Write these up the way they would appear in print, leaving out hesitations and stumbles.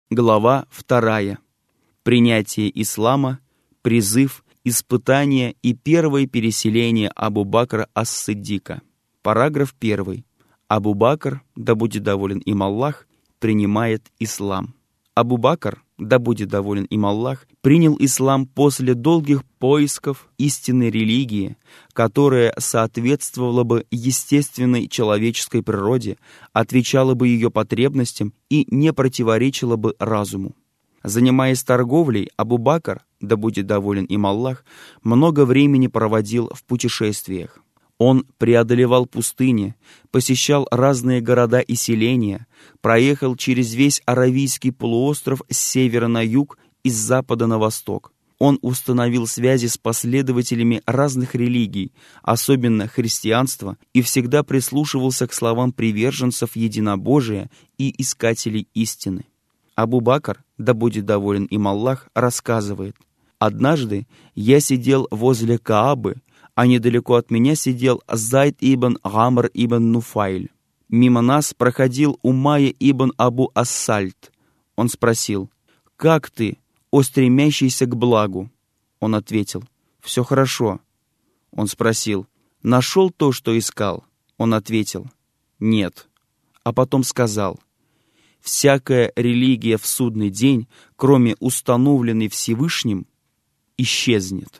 Глава 2. Принятие ислама, призыв, испытание и первое переселение Абу-Бакра ас-Сиддика. Параграф 1. Абу-Бакр, да будет доволен им Аллах, принимает ислам. Абу-Бакр, да будет доволен им Аллах, принял ислам после долгих поисков истинной религии, которая соответствовала бы естественной человеческой природе, отвечала бы ее потребностям и не противоречила бы разуму. Занимаясь торговлей, Абу-Бакр, да будет доволен им Аллах, много времени проводил в путешествиях. Он преодолевал пустыни, посещал разные города и селения, проехал через весь Аравийский полуостров с севера на юг и с запада на восток. Он установил связи с последователями разных религий, особенно христианства, и всегда прислушивался к словам приверженцев единобожия и искателей истины. Абу-Бакр, да будет доволен им Аллах, рассказывает: «Однажды я сидел возле Каабы, а недалеко от меня сидел Зайд ибн Гамр ибн Нуфайль. Мимо нас проходил Умайя ибн Абу Ас-Сальт. Он спросил: «Как ты, о стремящийся к благу?» Он ответил: «Все хорошо». Он спросил: «Нашел то, что искал?» Он ответил: «Нет». А потом сказал: «Всякая религия в судный день, кроме установленной Всевышним, исчезнет».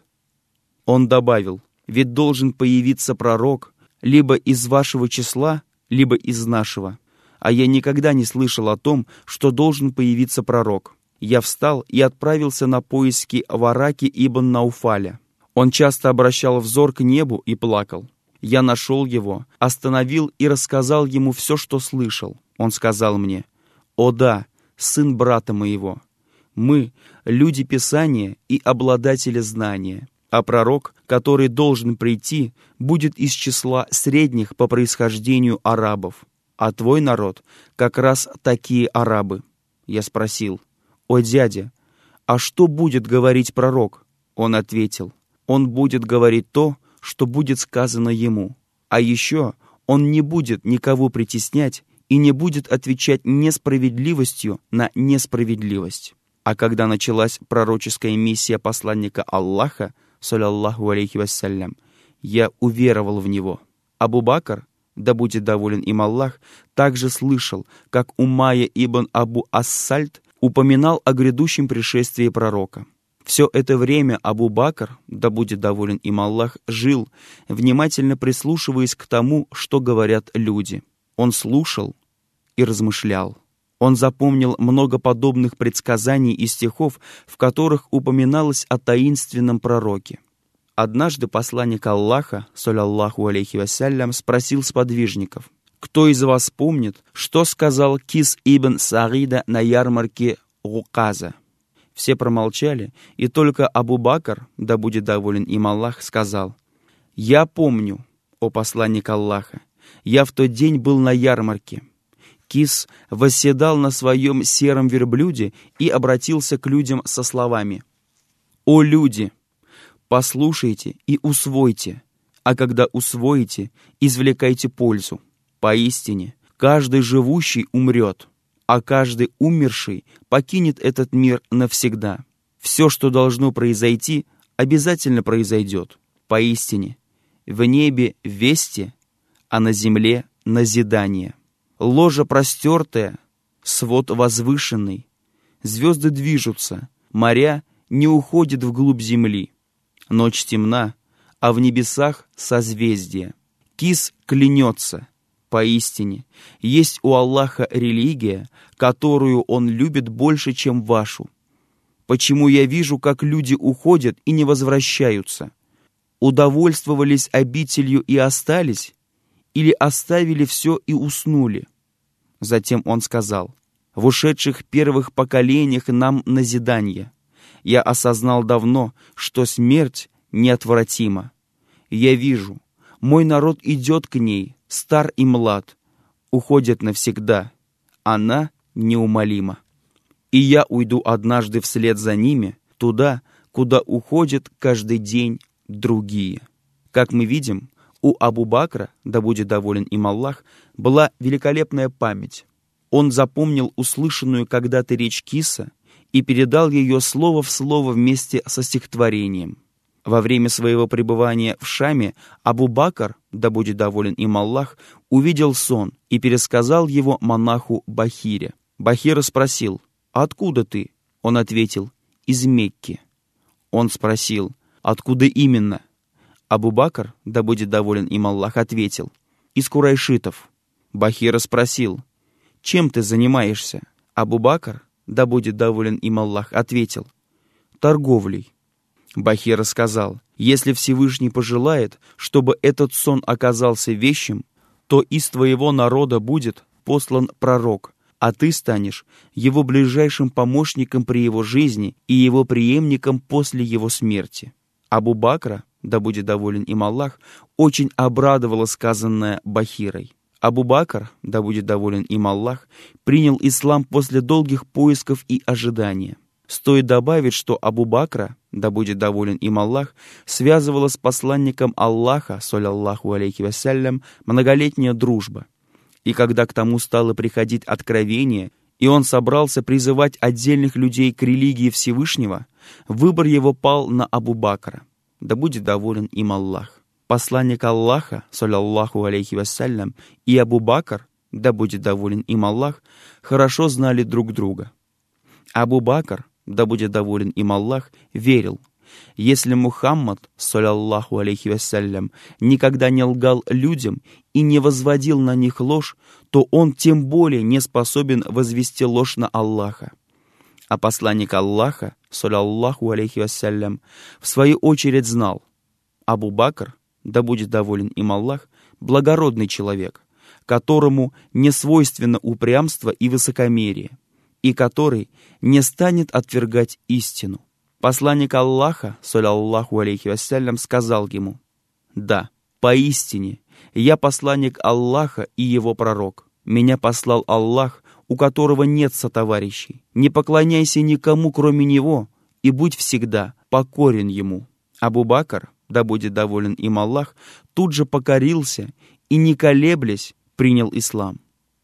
Он добавил: «Ведь должен появиться пророк либо из вашего числа, либо из нашего. А я никогда не слышал о том, что должен появиться пророк». Я встал и отправился на поиски Вараки ибн Науфаля. Он часто обращал взор к небу и плакал. Я нашел его, остановил и рассказал ему все, что слышал. Он сказал мне: «О да, сын брата моего, мы — люди Писания и обладатели знания. А пророк, который должен прийти, будет из числа средних по происхождению арабов. А твой народ как раз такие арабы». Я спросил: «О дядя, а что будет говорить пророк?» Он ответил: «Он будет говорить то, что будет сказано ему. А еще он не будет никого притеснять и не будет отвечать несправедливостью на несправедливость». А когда началась пророческая миссия посланника Аллаха, саллаллаху алейхи вассалям, я уверовал в него. Абу-Бакр, да будет доволен им Аллах, также слышал, как Умайя ибн Абу Ас-Сальт упоминал о грядущем пришествии пророка. Все это время Абу-Бакр, да будет доволен им Аллах, жил, внимательно прислушиваясь к тому, что говорят люди. Он слушал и размышлял. Он запомнил много подобных предсказаний и стихов, в которых упоминалось о таинственном пророке. Однажды посланник Аллаха, саллаллаху алейхи вассалям, спросил сподвижников: «Кто из вас помнит, что сказал Кис ибн Саида на ярмарке Гуказа?» Все промолчали, и только Абу-Бакр, да будет доволен им Аллах, сказал: «Я помню, о посланник Аллаха, я в тот день был на ярмарке. Кис восседал на своем сером верблюде и обратился к людям со словами: «О люди, послушайте и усвойте, а когда усвоите, извлекайте пользу. Поистине, каждый живущий умрет, а каждый умерший покинет этот мир навсегда. Все, что должно произойти, обязательно произойдет. Поистине, в небе вести, а на земле назидание. Ложа простертая, свод возвышенный, звезды движутся, моря не уходят вглубь земли. Ночь темна, а в небесах созвездия. Кис клянется: поистине, есть у Аллаха религия, которую Он любит больше, чем вашу. Почему я вижу, как люди уходят и не возвращаются? Удовольствовались обителью и остались? Или оставили все и уснули?» Затем он сказал: «В ушедших первых поколениях нам назидание. Я осознал давно, что смерть неотвратима. Я вижу, мой народ идет к ней, стар и млад, уходит навсегда. Она неумолима. И я уйду однажды вслед за ними, туда, куда уходят каждый день другие». Как мы видим, у Абу-Бакра, да будет доволен им Аллах, была великолепная память. Он запомнил услышанную когда-то речь Киса и передал ее слово в слово вместе со стихотворением. Во время своего пребывания в Шаме Абу-Бакр, да будет доволен им Аллах, увидел сон и пересказал его монаху Бахире. Бахира спросил: «Откуда ты?» Он ответил: «Из Мекки». Он спросил: «Откуда именно?» Абу-Бакр, да будет доволен им Аллах, ответил: «Из курайшитов». Бахира спросил: «Чем ты занимаешься?» Абу-Бакр, да будет доволен им Аллах, ответил: «Торговлей». Бахира сказал: «Если Всевышний пожелает, чтобы этот сон оказался вещим, то из твоего народа будет послан пророк, а ты станешь его ближайшим помощником при его жизни и его преемником после его смерти». Абу-Бакра, да будет доволен им Аллах, очень обрадовало сказанное Бахирой. Абу-Бакр, да будет доволен им Аллах, принял ислам после долгих поисков и ожидания. Стоит добавить, что Абу-Бакра, да будет доволен им Аллах, связывала с посланником Аллаха, саллаллаху алейхи вассалям, многолетняя дружба. И когда к тому стало приходить откровение, и он собрался призывать отдельных людей к религии Всевышнего, выбор его пал на Абу-Бакра, да будет доволен им Аллах. Посланник Аллаха, саллаллаху алейхи вассалям, и Абу-Бакр, да будет доволен им Аллах, хорошо знали друг друга. Абу-Бакр, да будет доволен им Аллах, верил: если Мухаммад, саллаллаху алейхи вассалям, никогда не лгал людям и не возводил на них ложь, то он тем более не способен возвести ложь на Аллаха. А посланник Аллаха, саллаллаху алейхи вассалям, в свою очередь знал: Абу-Бакр, да будет доволен им Аллах, благородный человек, которому не свойственно упрямство и высокомерие, и который не станет отвергать истину. Посланник Аллаха, саллаллаху алейхи вассалям, сказал ему: «Да, поистине, я посланник Аллаха и его пророк. Меня послал Аллах, у которого нет сотоварищей. Не поклоняйся никому, кроме него, и будь всегда покорен ему». Абу-Бакр, да будет доволен им Аллах, тут же покорился и, не колеблясь, принял ислам.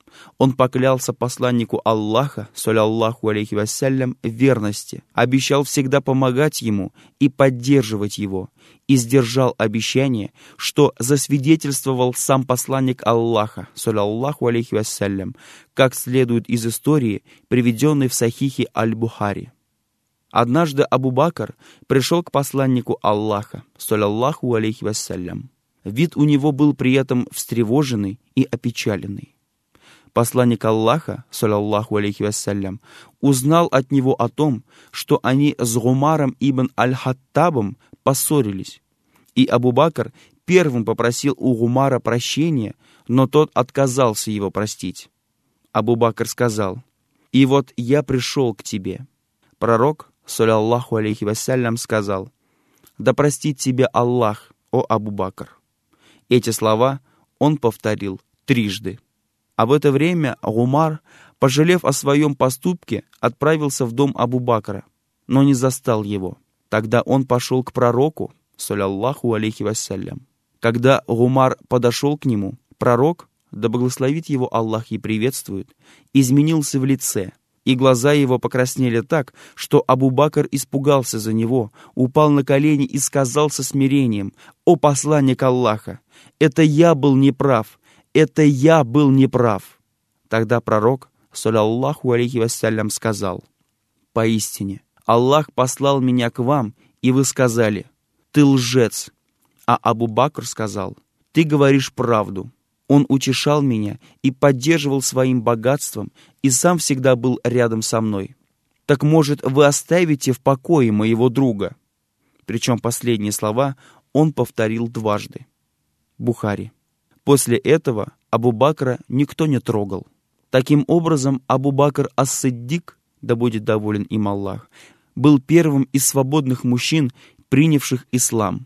Он поклялся посланнику Аллаха, саллаллаху алейхи вассалям, верности, обещал всегда помогать ему и поддерживать его, и сдержал обещание, что засвидетельствовал сам посланник Аллаха, саллаллаху алейхи вассалям, как следует из истории, приведенной в Сахихе Аль-Бухари. Однажды Абу-Бакр пришел к посланнику Аллаха, саллаллаху алейхи вассалям. Вид у него был при этом встревоженный и опечаленный. Посланник Аллаха, саллаллаху алейхи вассалям, узнал от него о том, что они с Гумаром ибн Аль-Хаттабом поссорились. И Абу-Бакр первым попросил у Гумара прощения, но тот отказался его простить. Абу-Бакр сказал: «И вот я пришел к тебе». Пророк, саллаллаху алейхи вассалям, сказал: «Да простит тебя Аллах, о Абу-Бакр». Эти слова он повторил трижды. А в это время Гумар, пожалев о своем поступке, отправился в дом Абу-Бакра, но не застал его. Тогда он пошел к пророку, саллаллаху алейхи вассалям. Когда Гумар подошел к нему, пророк, да благословит его Аллах и приветствует, изменился в лице, и глаза его покраснели так, что Абу-Бакр испугался за него, упал на колени и сказал со смирением: «О посланник Аллаха, это я был неправ, это я был неправ». Тогда пророк, саллаллаху алейхи вассалям, сказал: «Поистине, Аллах послал меня к вам, и вы сказали: ты лжец». А Абу-Бакр сказал: «Ты говоришь правду». Он утешал меня и поддерживал своим богатством, и сам всегда был рядом со мной. Так, может, вы оставите в покое моего друга?» Причем последние слова он повторил дважды. Бухари. После этого Абу-Бакра никто не трогал. Таким образом, Абу-Бакр ас-Сиддик, да будет доволен им Аллах, был первым из свободных мужчин, принявших ислам.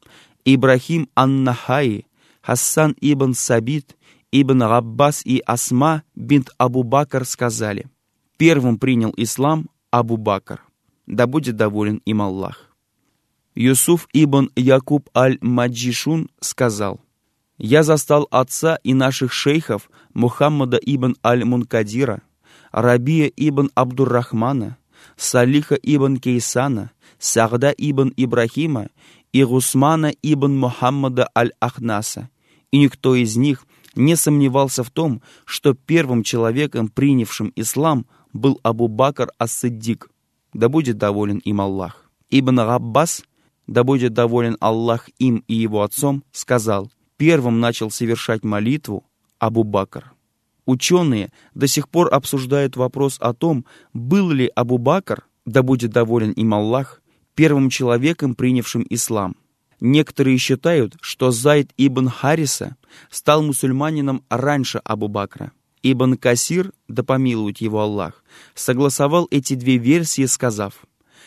Ибрахим ан-Нахаи, Хасан ибн Сабит, ибн Габбас и Асма бинт Абу-Бакр сказали: первым принял ислам Абу-Бакр, да будет доволен им Аллах. Юсуф ибн Якуб аль-Маджишун сказал: «Я застал отца и наших шейхов Мухаммада ибн Аль-Мункадира, Рабия ибн Абдуррахмана, Салиха ибн Кейсана, Сагда ибн Ибрахима и Гусмана ибн Мухаммада Аль-Ахнаса, и никто из них не сомневался в том, что первым человеком, принявшим ислам, был Абу Бакр ас-Сиддик, да будет доволен им Аллах. Ибн Габбас, да будет доволен Аллах им и его отцом, сказал: первым начал совершать молитву Абу Бакр. Ученые до сих пор обсуждают вопрос о том, был ли Абу Бакр, да будет доволен им Аллах, первым человеком, принявшим ислам. Некоторые считают, что Зайд ибн Хариса стал мусульманином раньше Абу Бакра. Ибн Касир, да помилует его Аллах, согласовал эти две версии, сказав: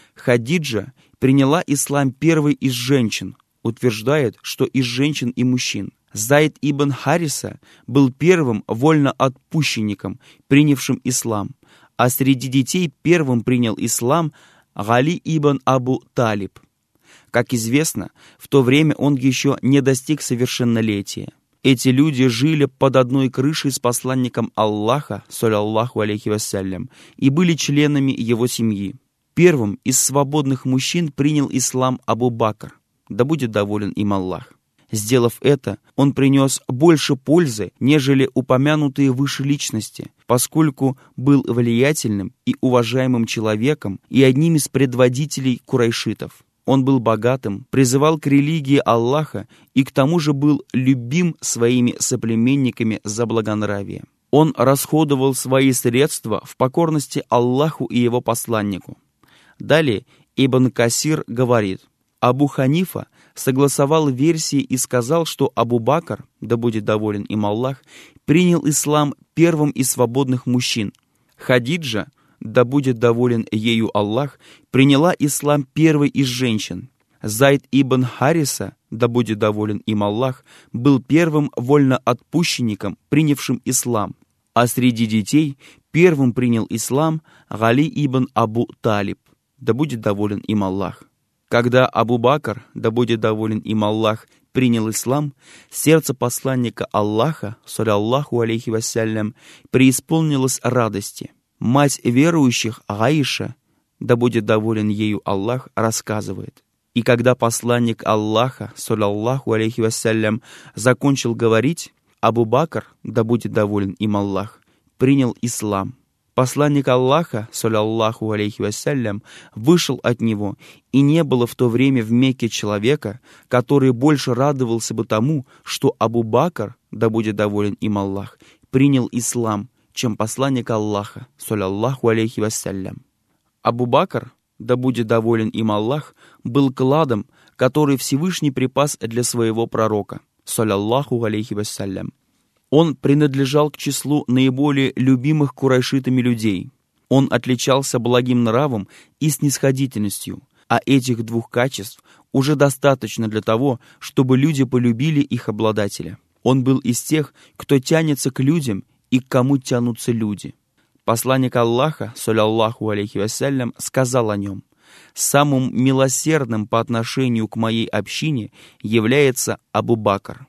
Хадиджа приняла ислам первой из женщин, утверждает, что из женщин и мужчин. Зайд ибн Хариса был первым вольноотпущенником, принявшим ислам, а среди детей первым принял ислам Гали ибн Абу Талиб. Как известно, в то время он еще не достиг совершеннолетия. Эти люди жили под одной крышей с посланником Аллаха, саллаллаху алейхи вассалям, и были членами его семьи. Первым из свободных мужчин принял ислам Абу Бакр, да будет доволен им Аллах. Сделав это, он принес больше пользы, нежели упомянутые выше личности, поскольку был влиятельным и уважаемым человеком и одним из предводителей курайшитов. Он был богатым, призывал к религии Аллаха и к тому же был любим своими соплеменниками за благонравие. Он расходовал свои средства в покорности Аллаху и его посланнику. Далее Ибн Касир говорит: Абу Ханифа согласовал версии и сказал, что Абу Бакр, да будет доволен им Аллах, принял ислам первым из свободных мужчин. Хадиджа, да будет доволен ею Аллах, приняла ислам первой из женщин. Зайд ибн Хариса, да будет доволен им Аллах, был первым вольноотпущенником, принявшим ислам. А среди детей первым принял ислам Гали ибн Абу Талиб, да будет доволен им Аллах. Когда Абу Бакр, да будет доволен им Аллах, принял ислам, сердце посланника Аллаха, саллаллаху алейхи вассалям, преисполнилось радости. Мать верующих Аиша, да будет доволен ею Аллах, рассказывает: и когда посланник Аллаха, саллаллаху алейхи вассалям, закончил говорить, Абу Бакр, да будет доволен им Аллах, принял ислам. Посланник Аллаха, саллаллаху алейхи вассалям, вышел от него, и не было в то время в Мекке человека, который больше радовался бы тому, что Абу Бакр, да будет доволен им Аллах, принял ислам, чем посланник Аллаха, саллаллаху алейхи вассалям. Абу Бакр, да будет доволен им Аллах, был кладом, который Всевышний припас для своего пророка, саллаллаху алейхи вассалям. Он принадлежал к числу наиболее любимых курайшитами людей. Он отличался благим нравом и снисходительностью, а этих двух качеств уже достаточно для того, чтобы люди полюбили их обладателя. Он был из тех, кто тянется к людям и к кому тянутся люди. Посланник Аллаха, саллаллаху алейхи вассалям, сказал о нем: «Самым милосердным по отношению к моей общине является Абу Бакр».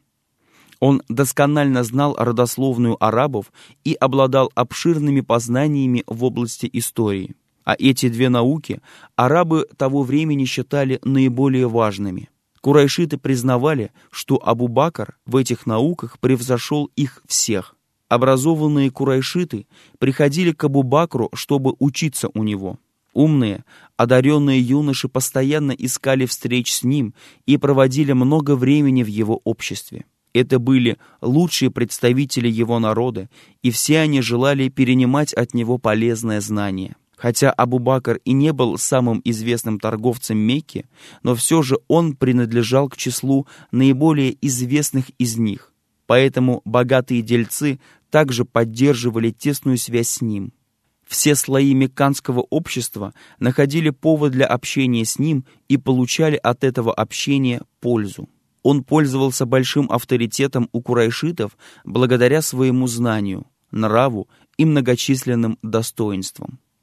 Он досконально знал родословную арабов и обладал обширными познаниями в области истории. А эти две науки арабы того времени считали наиболее важными. Курайшиты признавали, что Абу Бакр в этих науках превзошел их всех. Образованные курайшиты приходили к Абу Бакру, чтобы учиться у него. Умные, одаренные юноши постоянно искали встреч с ним и проводили много времени в его обществе. Это были лучшие представители его народа, и все они желали перенимать от него полезное знание. Хотя Абу Бакр и не был самым известным торговцем Мекки, но все же он принадлежал к числу наиболее известных из них. Поэтому богатые дельцы также поддерживали тесную связь с ним. Все слои мекканского общества находили повод для общения с ним и получали от этого общения пользу. Он пользовался большим авторитетом у курайшитов благодаря своему знанию, нраву и многочисленным достоинствам.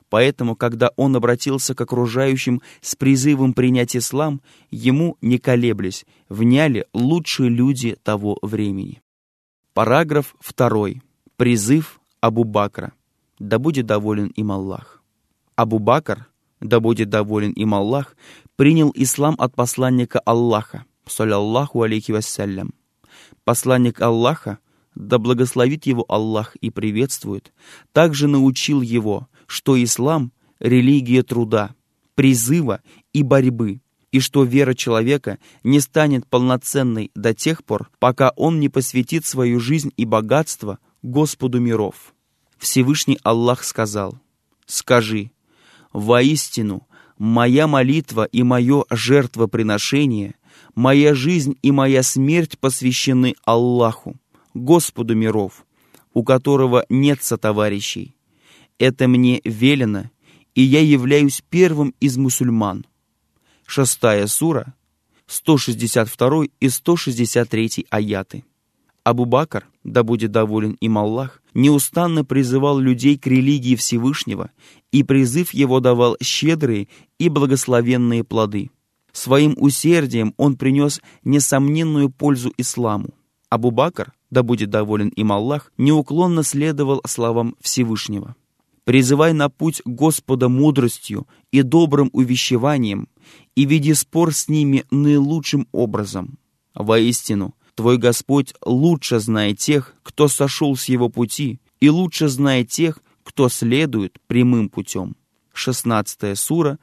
Поэтому, когда он обратился к окружающим с призывом принять ислам, ему, не колеблясь, вняли лучшие люди того времени. Параграф 2. Призыв Абу Бакра. Да будет доволен им Аллах. Абу Бакр, да будет доволен им Аллах, принял ислам от посланника Аллаха, саллаллаху алейхи вассалям. Посланник Аллаха, да благословит его Аллах и приветствует, также научил его, что ислам — религия труда, призыва и борьбы, и что вера человека не станет полноценной до тех пор, пока он не посвятит свою жизнь и богатство Господу миров. Всевышний Аллах сказал: «Скажи, воистину, моя молитва и мое жертвоприношение, моя жизнь и моя смерть посвящены Аллаху, Господу миров, у которого нет сотоварищей. Это мне велено, и я являюсь первым из мусульман». 6 сура, 162 и 163 аяты. Абу Бакр, да будет доволен им Аллах, неустанно призывал людей к религии Всевышнего, и призыв его давал щедрые и благословенные плоды. Своим усердием он принес несомненную пользу исламу. Абу Бакр, да будет доволен им Аллах, неуклонно следовал словам Всевышнего: «Призывай на путь Господа мудростью и добрым увещеванием, и веди спор с ними наилучшим образом. Воистину, твой Господь лучше знает тех, кто сошел с его пути, и лучше знает тех, кто следует прямым путем». 16 сура,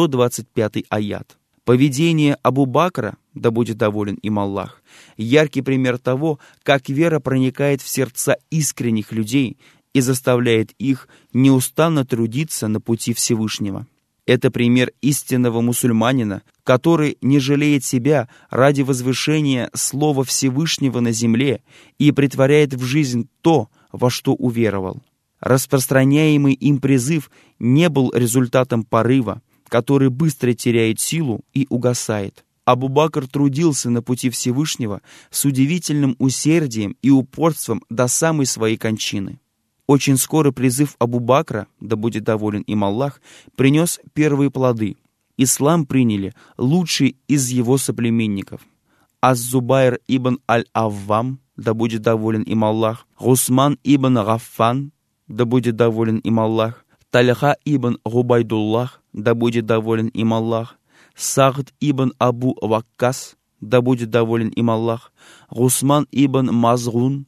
125 аят. Поведение Абу Бакра, да будет доволен им Аллах, яркий пример того, как вера проникает в сердца искренних людей и заставляет их неустанно трудиться на пути Всевышнего. Это пример истинного мусульманина, который не жалеет себя ради возвышения слова Всевышнего на земле и претворяет в жизнь то, во что уверовал. Распространяемый им призыв не был результатом порыва, который быстро теряет силу и угасает. Абу Бакр трудился на пути Всевышнего с удивительным усердием и упорством до самой своей кончины. Очень скоро призыв Абу Бакра, да будет доволен им Аллах, принес первые плоды. Ислам приняли лучшие из его соплеменников: Аз-Зубайр ибн Аль-Аввам, да будет доволен им Аллах; Гусман ибн Гаффан, да будет доволен им Аллах; Тальха ибн Губайдуллах, да будет доволен им Аллах; Сагд ибн Абу Ваккас, да будет доволен им Аллах; Гусман ибн Мазгун;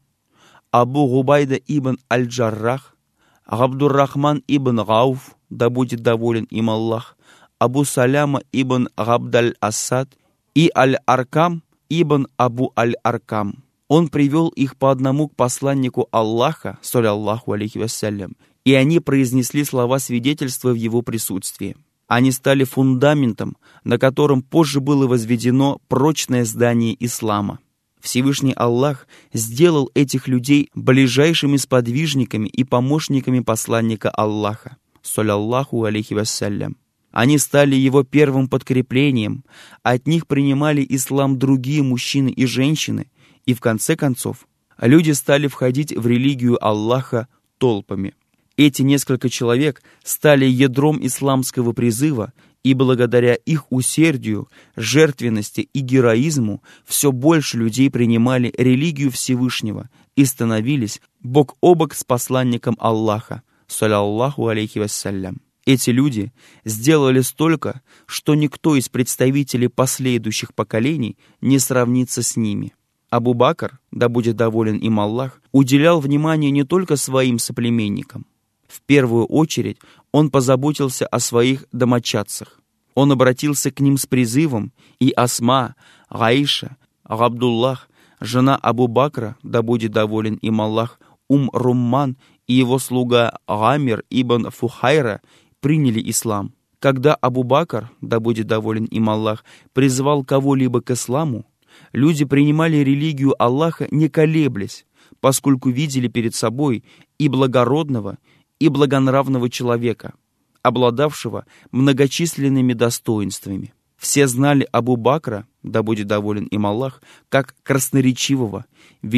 Абу Губайда ибн Аль-Джаррах; Габдуррахман ибн Гауф, да будет доволен им Аллах; Абу Саляма ибн Габдаль-Асад и Аль-Аркам ибн Абу Аль-Аркам. Он привел их по одному к посланнику Аллаха, саллаллаху алейхи вассалям, и они произнесли слова свидетельства в его присутствии. Они стали фундаментом, на котором позже было возведено прочное здание ислама. Всевышний Аллах сделал этих людей ближайшими сподвижниками и помощниками посланника Аллаха, саллаллаху алейхи вассалям. Они стали его первым подкреплением, от них принимали ислам другие мужчины и женщины, и в конце концов люди стали входить в религию Аллаха толпами. Эти несколько человек стали ядром исламского призыва, и благодаря их усердию, жертвенности и героизму все больше людей принимали религию Всевышнего и становились бок о бок с посланником Аллаха, саллаллаху алейхи вассалям. Эти люди сделали столько, что никто из представителей последующих поколений не сравнится с ними. Абу Бакр, да будет доволен им Аллах, уделял внимание не только своим соплеменникам. В первую очередь он позаботился о своих домочадцах. Он обратился к ним с призывом, и Асма, Гаиша, Габдуллах, жена Абу Бакра, да будет доволен им Аллах, Румман и его слуга Гамир ибн Фухайра приняли ислам. Когда Абу Бакр, да будет доволен им Аллах, призывал кого-либо к исламу, люди принимали религию Аллаха не колеблясь, поскольку видели перед собой и благородного, и благонравного человека, обладавшего многочисленными достоинствами. Все знали Абу Бакра, да будет доволен им Аллах, как красноречивого,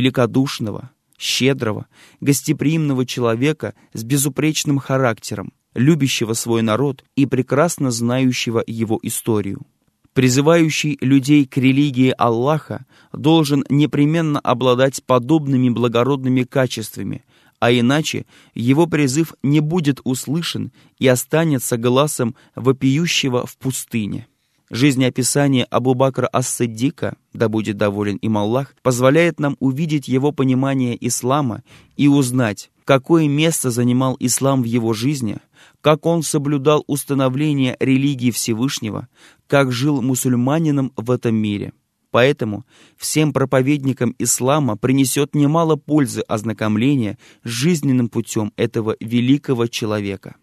великодушного, щедрого, гостеприимного человека с безупречным характером, любящего свой народ и прекрасно знающего его историю. Призывающий людей к религии Аллаха должен непременно обладать подобными благородными качествами, а иначе его призыв не будет услышан и останется гласом вопиющего в пустыне. Жизнеописание Абу Бакра ас-Сиддика, да будет доволен им Аллах, позволяет нам увидеть его понимание ислама и узнать, какое место занимал ислам в его жизни, как он соблюдал установление религии Всевышнего, как жил мусульманином в этом мире. Поэтому всем проповедникам ислама принесет немало пользы ознакомления с жизненным путем этого великого человека.